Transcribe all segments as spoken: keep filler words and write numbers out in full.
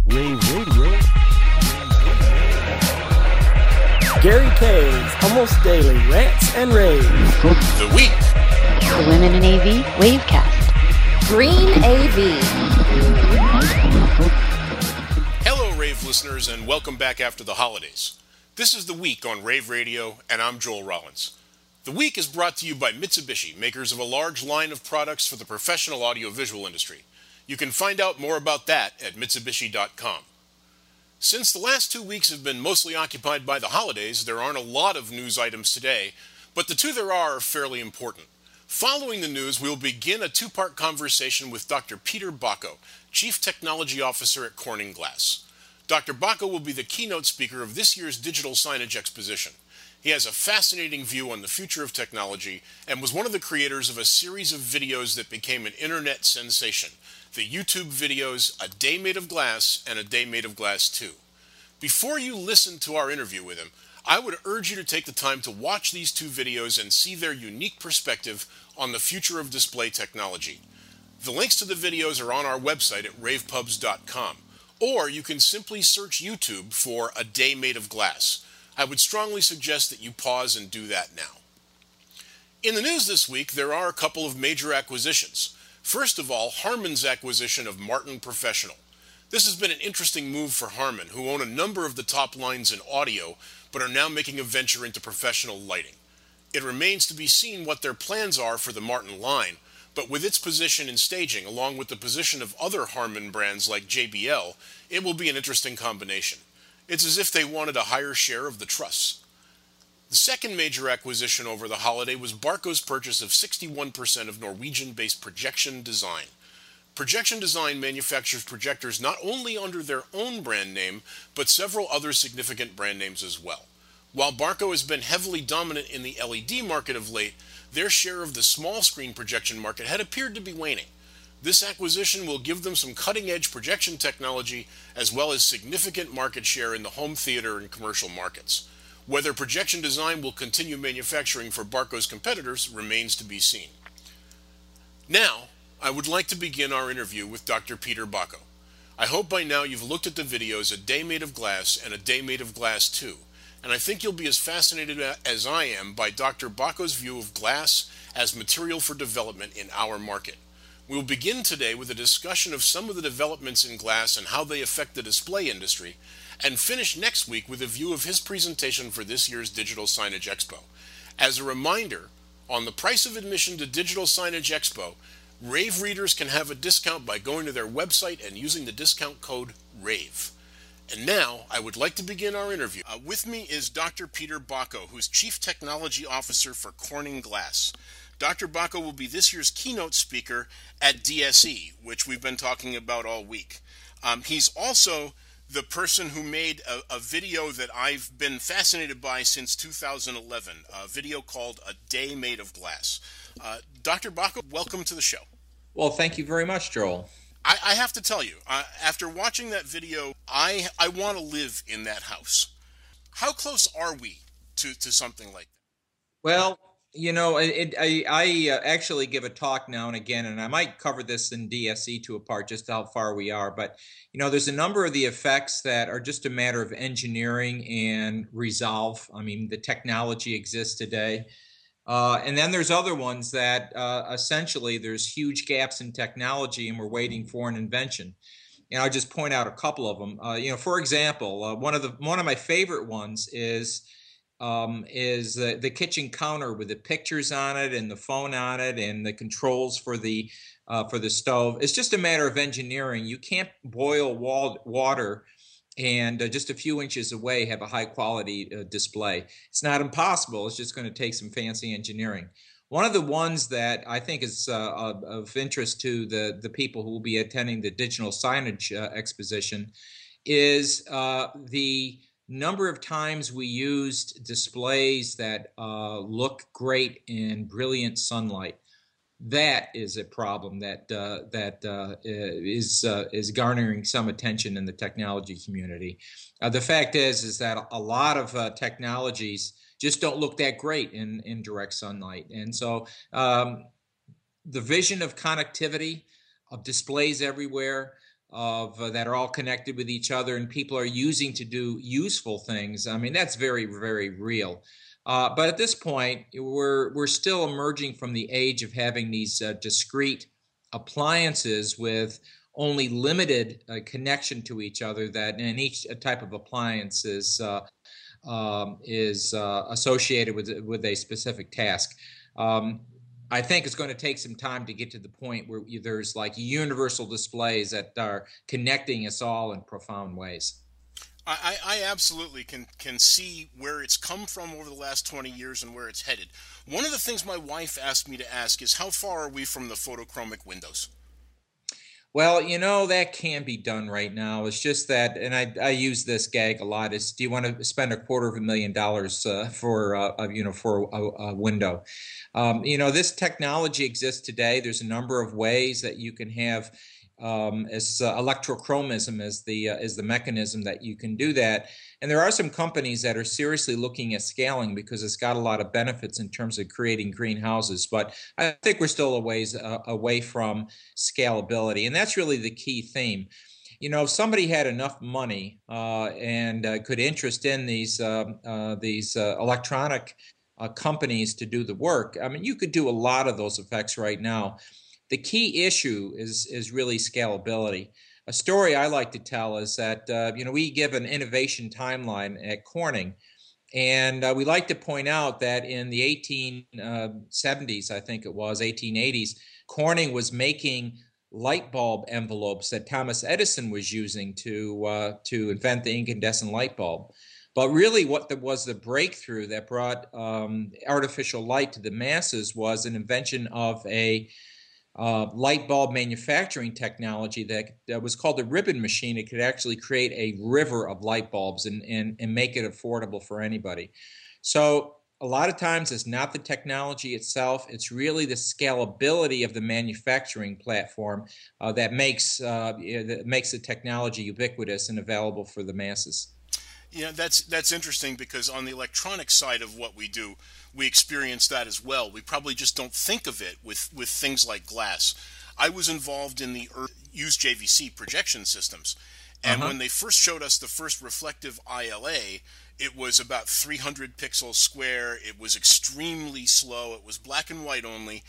Rave Radio. Gary K's Almost Daily Rants and Raves. The Week. The Women in A V Wavecast. Green A V. Hello, Rave listeners, and welcome back after the holidays. This is The Week on Rave Radio, and I'm Joel Rollins. The Week is brought to you by Mitsubishi, makers of a large line of products for the professional audiovisual industry. You can find out more about that at Mitsubishi dot com. Since the last two weeks have been mostly occupied by the holidays, there aren't a lot of news items today, but the two there are are fairly important. Following the news, we'll begin a two-part conversation with Doctor Peter Bacco, Chief Technology Officer at Corning Glass. Doctor Bacco will be the keynote speaker of this year's Digital Signage Exposition. He has a fascinating view on the future of technology and was one of the creators of a series of videos that became an internet sensation. The YouTube videos A Day Made of Glass and A Day Made of Glass two. Before you listen to our interview with him, I would urge you to take the time to watch these two videos and see their unique perspective on the future of display technology. The links to the videos are on our website at rave pubs dot com, or you can simply search YouTube for A Day Made of Glass. I would strongly suggest that you pause and do that now. In the news this week, there are a couple of major acquisitions. First of all, Harman's acquisition of Martin Professional. This has been an interesting move for Harman, who own a number of the top lines in audio, but are now making a venture into professional lighting. It remains to be seen what their plans are for the Martin line, but with its position in staging, along with the position of other Harman brands like J B L, it will be an interesting combination. It's as if they wanted a higher share of the truss. The second major acquisition over the holiday was Barco's purchase of sixty-one percent of Norwegian-based Projection Design. Projection Design manufactures projectors not only under their own brand name, but several other significant brand names as well. While Barco has been heavily dominant in the L E D market of late, their share of the small screen projection market had appeared to be waning. This acquisition will give them some cutting-edge projection technology as well as significant market share in the home theater and commercial markets. Whether Projection Design will continue manufacturing for Barco's competitors remains to be seen. Now, I would like to begin our interview with Doctor Peter Bacco. I hope by now you've looked at the videos A Day Made of Glass and A Day Made of Glass two, and I think you'll be as fascinated as I am by Doctor Bacco's view of glass as material for development in our market. We will begin today with a discussion of some of the developments in glass and how they affect the display industry, and finish next week with a view of his presentation for this year's Digital Signage Expo. As a reminder, on the price of admission to Digital Signage Expo, Rave readers can have a discount by going to their website and using the discount code RAVE. And now, I would like to begin our interview. Uh, with me is Doctor Peter Bacco, who's Chief Technology Officer for Corning Glass. Doctor Bacco will be this year's keynote speaker at D S E, which we've been talking about all week. Um, he's also the person who made a, a video that I've been fascinated by since two thousand eleven, a video called A Day Made of Glass. Uh, Doctor Bacco, welcome to the show. Well, thank you very much, Joel. I, I have to tell you, uh, after watching that video, I I want to live in that house. How close are we to, to something like that? Well, you know, it, I, I uh, actually give a talk now and again, and I might cover this in D S E to a part, just how far we are. But, you know, there's a number of the effects that are just a matter of engineering and resolve. I mean, the technology exists today. Uh, and then there's other ones that uh, essentially there's huge gaps in technology and we're waiting for an invention. And I'll just point out a couple of them. Uh, you know, for example, uh, one of the one of my favorite ones is um, is the, the kitchen counter with the pictures on it and the phone on it and the controls for the uh, for the stove. It's just a matter of engineering. You can't boil wall, water and uh, just a few inches away have a high quality uh, display. It's not impossible. It's just going to take some fancy engineering. One of the ones that I think is uh, of, of interest to the, the people who will be attending the Digital Signage uh, Exposition is uh, the number of times we used displays that uh, look great in brilliant sunlight. That is a problem that uh, that uh, is uh, is garnering some attention in the technology community. Uh, the fact is is that a lot of uh, technologies just don't look that great in, in direct sunlight. And so um, the vision of connectivity, of displays everywhere, of uh, that are all connected with each other and people are using to do useful things. I mean, that's very, very real. Uh, but at this point, we're we're still emerging from the age of having these uh, discrete appliances with only limited uh, connection to each other. That and each type of appliance is uh, um, is uh, associated with with a specific task. Um, I think it's going to take some time to get to the point where there's like universal displays that are connecting us all in profound ways. I, I absolutely can can see where it's come from over the last twenty years and where it's headed. One of the things my wife asked me to ask is how far are we from the photochromic windows? Well, you know, that can be done right now. It's just that, and I, I use this gag a lot, is do you want to spend a quarter of a million dollars uh, for, uh, you know, for a, a window? Um, you know, this technology exists today. There's a number of ways that you can have Um, as uh, electrochromism is the uh, is the mechanism that you can do that, and there are some companies that are seriously looking at scaling because it's got a lot of benefits in terms of creating greenhouses. But I think we're still a ways uh, away from scalability, and that's really the key theme. You know, if somebody had enough money uh, and uh, could interest in these uh, uh, these uh, electronic uh, companies to do the work, I mean, you could do a lot of those effects right now. The key issue is is really scalability. A story I like to tell is that uh, you know we give an innovation timeline at Corning, and uh, we like to point out that in the eighteen seventies, I think it was eighteen eighties, Corning was making light bulb envelopes that Thomas Edison was using to uh, to invent the incandescent light bulb. But really, what the, was the breakthrough that brought um, artificial light to the masses was an invention of a Uh, light bulb manufacturing technology that, that was called the ribbon machine. It could actually create a river of light bulbs and, and, and make it affordable for anybody. So a lot of times it's not the technology itself, it's really the scalability of the manufacturing platform uh, that makes uh, that makes the technology ubiquitous and available for the masses. Yeah, that's that's interesting because on the electronic side of what we do, we experience that as well. We probably just don't think of it with, with things like glass. I was involved in the used J V C projection systems, and uh-huh. when they first showed us the first reflective I L A, it was about three hundred pixels square. It was extremely slow. It was black and white only.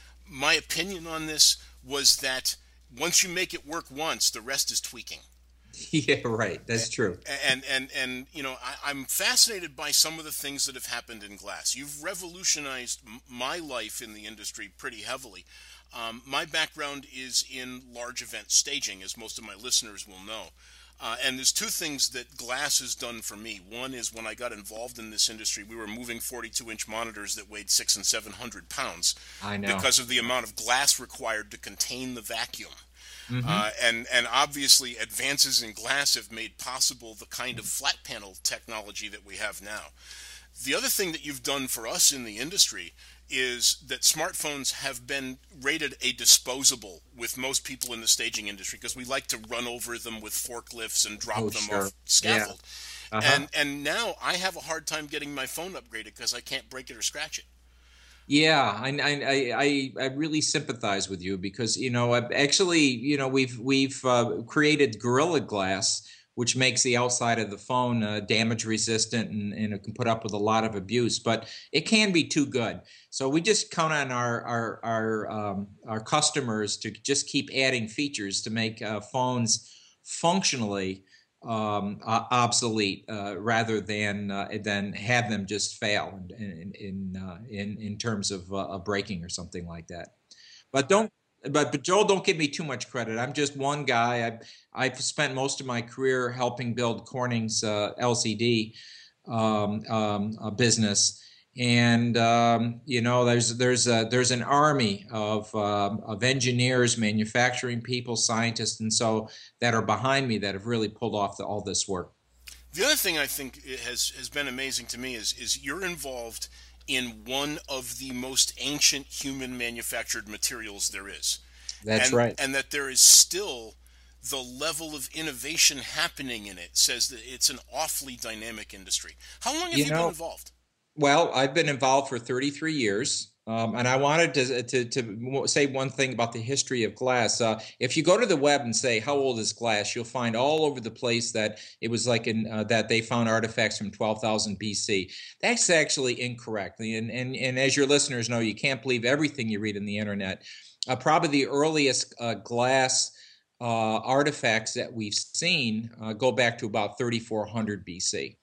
My opinion on this was that once you make it work once, the rest is tweaking. Yeah, right. That's true. And and and you know, I, I'm fascinated by some of the things that have happened in glass. You've revolutionized m- my life in the industry pretty heavily. Um, my background is in large event staging, as most of my listeners will know. Uh, and there's two things that glass has done for me. One is when I got involved in this industry, we were moving forty-two inch monitors that weighed six and seven hundred pounds. I know. Because of the amount of glass required to contain the vacuum. Mm-hmm. Uh, and, and obviously advances in glass have made possible the kind of flat panel technology that we have now. The other thing that you've done for us in the industry is that smartphones have been rated a disposable with most people in the staging industry because we like to run over them with forklifts and drop oh, them sure. off scaffold. Yeah. Uh-huh. And, and now I have a hard time getting my phone upgraded because I can't break it or scratch it. Yeah, I, I I I really sympathize with you because you know actually you know we've we've uh, created Gorilla Glass, which makes the outside of the phone uh, damage resistant and, and it can put up with a lot of abuse, but it can be too good. So we just count on our our our um, our customers to just keep adding features to make uh, phones functionally Um, uh, obsolete uh, rather than uh, than have them just fail in in uh, in, in terms of uh, a breaking or something like that. But don't but but Joel, don't give me too much credit. I'm just one guy. I've I've spent most of my career helping build Corning's uh, L C D um, um, uh, business. And um, you know, there's there's a, there's an army of um, of engineers, manufacturing people, scientists, and so that are behind me that have really pulled off the, all this work. The other thing I think has has been amazing to me is is you're involved in one of the most ancient human manufactured materials there is. That's and, right, and that there is still the level of innovation happening in it says that it's an awfully dynamic industry. How long have you, you know, been involved? Well, I've been involved for thirty-three years, Um, and I wanted to, to to say one thing about the history of glass. Uh, if you go to the web and say how old is glass, you'll find all over the place that it was like in uh, that they found artifacts from twelve thousand B C. That's actually incorrect. And and and as your listeners know, you can't believe everything you read in the internet. Uh, probably the earliest uh, glass uh, artifacts that we've seen uh, go back to about thirty-four hundred B C.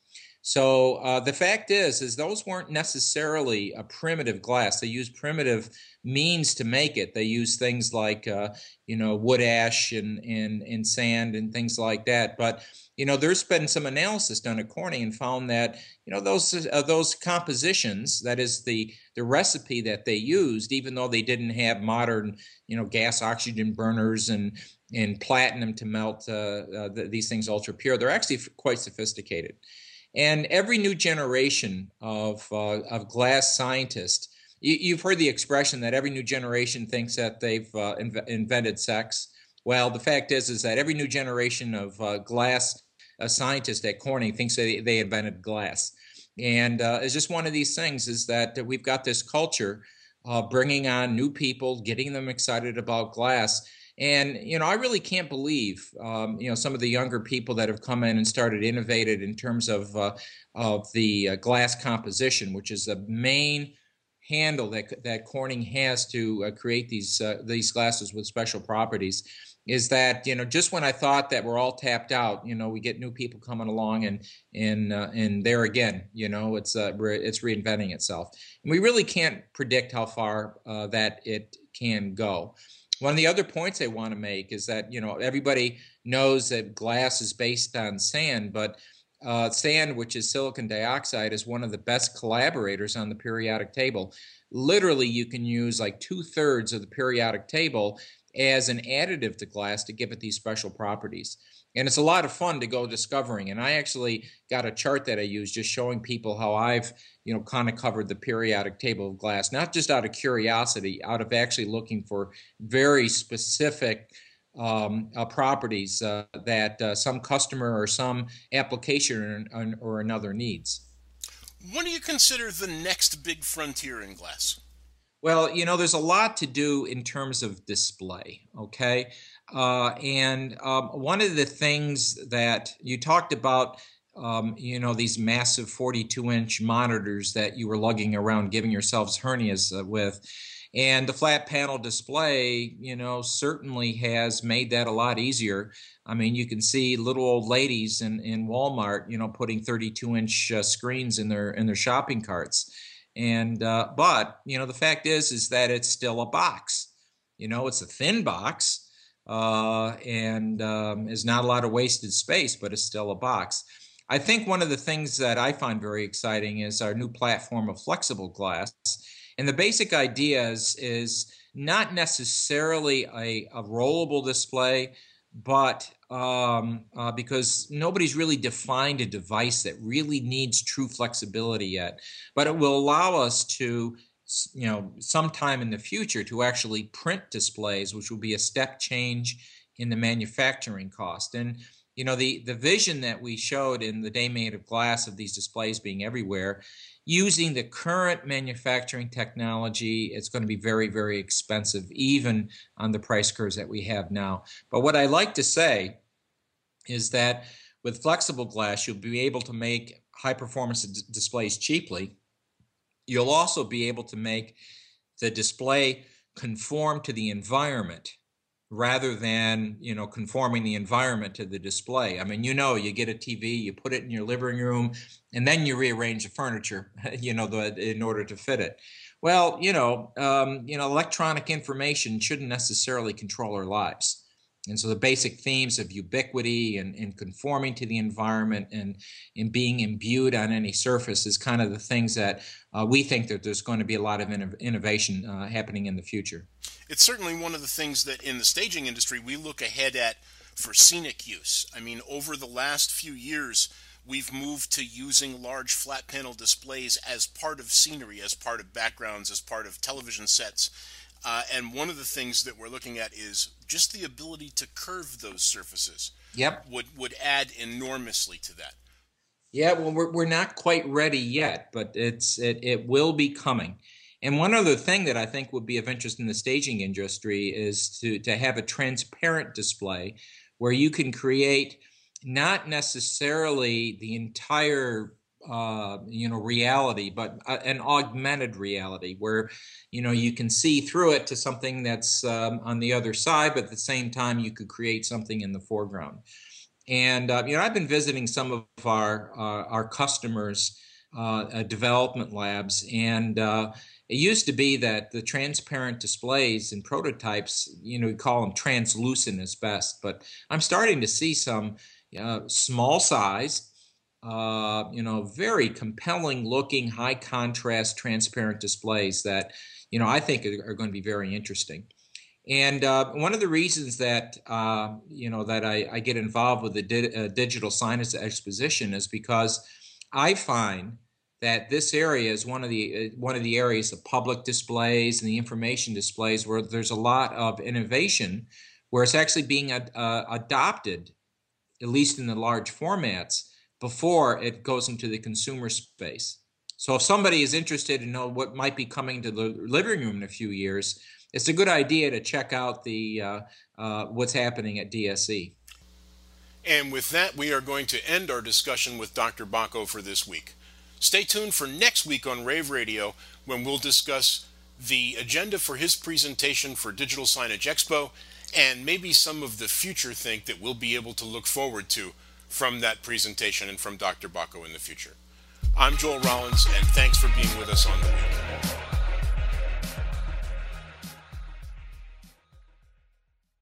So uh, the fact is, is those weren't necessarily a primitive glass. They used primitive means to make it. They used things like, uh, you know, wood ash and, and, and sand and things like that. But, you know, there's been some analysis done at Corning and found that, you know, those uh, those compositions, that is the the recipe that they used, even though they didn't have modern, you know, gas oxygen burners and and platinum to melt uh, uh, the, these things ultra pure, they're actually quite sophisticated. And every new generation of uh, of glass scientists, you, you've heard the expression that every new generation thinks that they've uh, inv- invented sex. Well, the fact is, is that every new generation of uh, glass uh, scientists at Corning thinks they, they invented glass. And uh, it's just one of these things is that we've got this culture uh, bringing on new people, getting them excited about glass. And, you know, I really can't believe, um, you know, some of the younger people that have come in and started innovated in terms of uh, of the uh, glass composition, which is the main handle that that Corning has to uh, create these uh, these glasses with special properties. Is that, you know, just when I thought that we're all tapped out, you know, we get new people coming along and and uh, and there again, you know, it's uh, re- it's reinventing itself. And we really can't predict how far uh, that it can go. One of the other points I want to make is that, you know, everybody knows that glass is based on sand, but uh, sand, which is silicon dioxide, is one of the best collaborators on the periodic table. Literally, you can use like two-thirds of the periodic table as an additive to glass to give it these special properties. And it's a lot of fun to go discovering. And I actually got a chart that I use just showing people how I've, you know, kind of covered the periodic table of glass, not just out of curiosity, out of actually looking for very specific um, uh, properties uh, that uh, some customer or some application or, or another needs. What do you consider the next big frontier in glass? Well, you know, there's a lot to do in terms of display, okay? Uh, and um, one of the things that you talked about, um, you know, these massive forty-two inch monitors that you were lugging around giving yourselves hernias uh, with. And the flat panel display, you know, certainly has made that a lot easier. I mean, you can see little old ladies in, in Walmart, you know, putting thirty-two inch uh, screens in their in their shopping carts. And uh, but, you know, the fact is, is that it's still a box. You know, it's a thin box uh, and um, is not a lot of wasted space, but it's still a box. I think one of the things that I find very exciting is our new platform of flexible glass. And the basic idea is, is not necessarily a, a rollable display, but um, uh, because nobody's really defined a device that really needs true flexibility yet. But it will allow us to, you know, sometime in the future to actually print displays, which will be a step change in the manufacturing cost. And, you know, the, the vision that we showed in the Day Made of Glass of these displays being everywhere, using the current manufacturing technology, it's going to be very, very expensive, even on the price curves that we have now. But what I like to say is that with flexible glass, you'll be able to make high-performance d- displays cheaply. You'll also be able to make the display conform to the environment rather than, you know, conforming the environment to the display. I mean, you know, you get a T V, you put it in your living room, and then you rearrange the furniture, you know, the, in order to fit it. Well, you know, um, you know, electronic information shouldn't necessarily control our lives. And so the basic themes of ubiquity and, and conforming to the environment and, and being imbued on any surface is kind of the things that uh, we think that there's going to be a lot of inno- innovation uh, happening in the future. It's certainly one of the things that in the staging industry we look ahead at for scenic use. I mean, over the last few years, we've moved to using large flat panel displays as part of scenery, as part of backgrounds, as part of television sets. Uh, and one of the things that we're looking at is just the ability to curve those surfaces. Yep. Would would add enormously to that. Yeah, well, we're we're not quite ready yet, but it's it it will be coming. And one other thing that I think would be of interest in the staging industry is to, to have a transparent display where you can create not necessarily the entire uh, you know, reality, but an augmented reality where, you know, you can see through it to something that's um, on the other side, but at the same time, you could create something in the foreground. And, uh, you know, I've been visiting some of our, uh, our customers' uh, uh, development labs, and uh, it used to be that the transparent displays and prototypes, you know, we call them translucent as best, but I'm starting to see some uh, small size, Uh, you know, very compelling looking, high contrast, transparent displays that, you know, I think are, are going to be very interesting. And uh, one of the reasons that, uh, you know, that I, I get involved with the di- uh, digital signage exposition is because I find that this area is one of the uh, one of the areas of public displays and the information displays where there's a lot of innovation, where it's actually being ad- uh, adopted, at least in the large formats, before it goes into the consumer space. So if somebody is interested in know what might be coming to the living room in a few years, it's a good idea to check out the uh, uh, what's happening at D S E. And with that, we are going to end our discussion with Doctor Bacco for this week. Stay tuned for next week on Rave Radio, when we'll discuss the agenda for his presentation for Digital Signage Expo, and maybe some of the future think that we'll be able to look forward to from that presentation and from Doctor Bacco in the future. I'm Joel Rollins, and thanks for being with us on The Week.